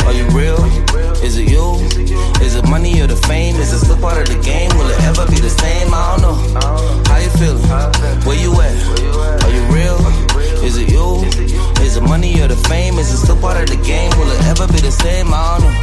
Are you real? Is it you? Is it money or the fame? Is it still part of the game? Will it ever be the same? I don't know. How you feeling? Where you at? Are you real? Is it you? Is it money or the fame? Is it still part of the game? Will it ever be the same? I don't know.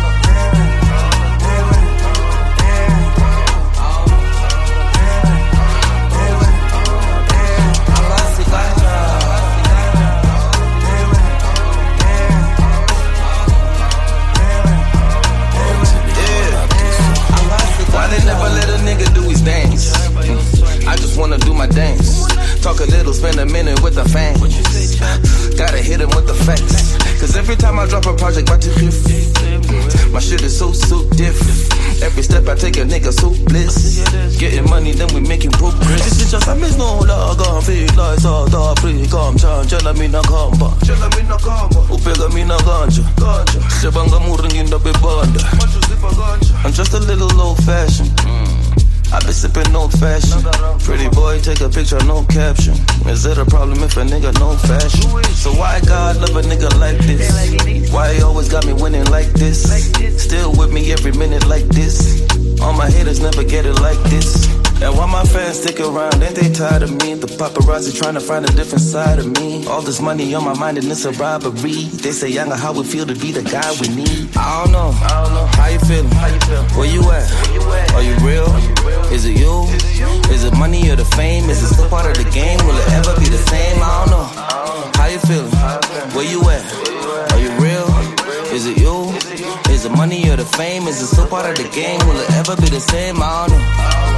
Why they never let a nigga do his dance? I just wanna do my dance. Talk a little, spend a minute with the fans. Gotta hit him with the facts. Cause every time I drop a project, about to my shit is so different. Every step I take a nigga so bliss. Getting money, then we making progress. This is just a miss, no log on feet. Like so, da, free, come, chan, chela mi na kamba. Upega mi na ganja. Shebanga muringi na bebanda. I'm just a little old fashioned. I've been sipping old fashioned. Pretty boy, take a picture, no caption. Is it a problem if a nigga no fashion? So why God love a nigga like this? Why he always got me winning like this? Still with me every minute like this. All my haters never get it like this. And why my fans stick around, ain't they tired of me? The paparazzi trying to find a different side of me. All this money on my mind and it's a robbery. They say younger, how it feel to be the guy we need. I don't know, how you feeling? Where you at? Are you real? Is it you? Is it money or the fame? Is it still part of the game? Will it ever be the same? I don't know, how you feeling? Where you at? Are you real? Is it you? Is it money or the fame? Is it still part of the game? Will it ever be the same? I don't know.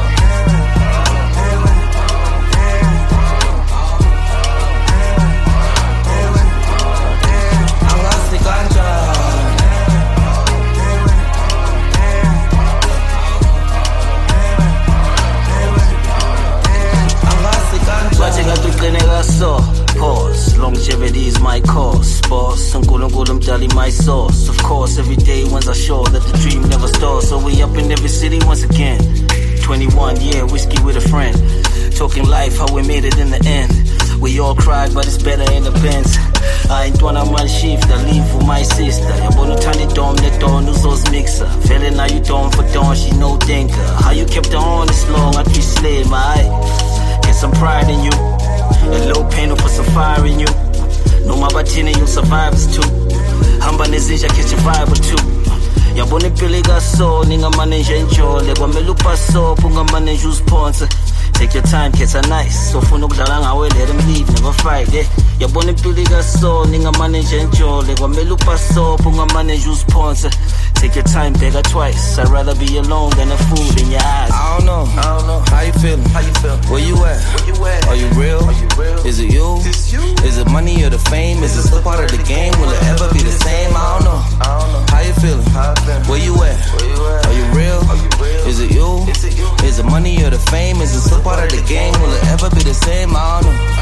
Pause, longevity is my cause. Boss, uNkulunkulu mdali my source. Of course, every day ones are sure that the dream never stores. So we up in every city once again. 21, yeah, whiskey with a friend. Talking life, how we made it in the end. We all cried, but it's better in the Benz. I ain't one of my shift, I leave for my sister. Yabona uthanda idom nedon uzozimixa. Vele now you dom for don, she no thinker. How you kept her on this long, I keep slave, my get some pride in you. A little pain will put some fire in you. No mabathini, you survivors too. Hamba nezinja, catch a vibe or two. Yabona impilo ikaso, ningamanage enjole. Kwamele upaso, ungamanage usponsor. Take your time, kids are nice. So funa ukudlala ngawe, let them leave, never fight, yeah. Yabona impilo ikaso, ningamanage enjole. Kwamele upaso, ungamanage usponsor. Take your time, beg her twice. I'd rather be alone than a fool in your eyes. I don't know, how you feeling? Where you at? Are you real? Is it you? Is it money or the fame? Is it still part of the game? Will it ever be the same? I don't know, how you feeling? Where you at? Are you real? Is it you? Is it money or the fame? Is it still part of the game? Will it ever be the same? I don't know.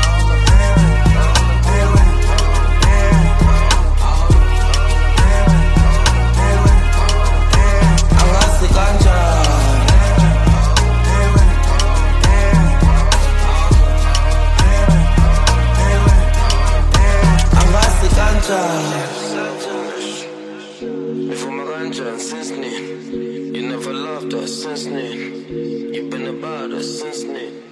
Since then, you never loved us since then. You've been about us since then.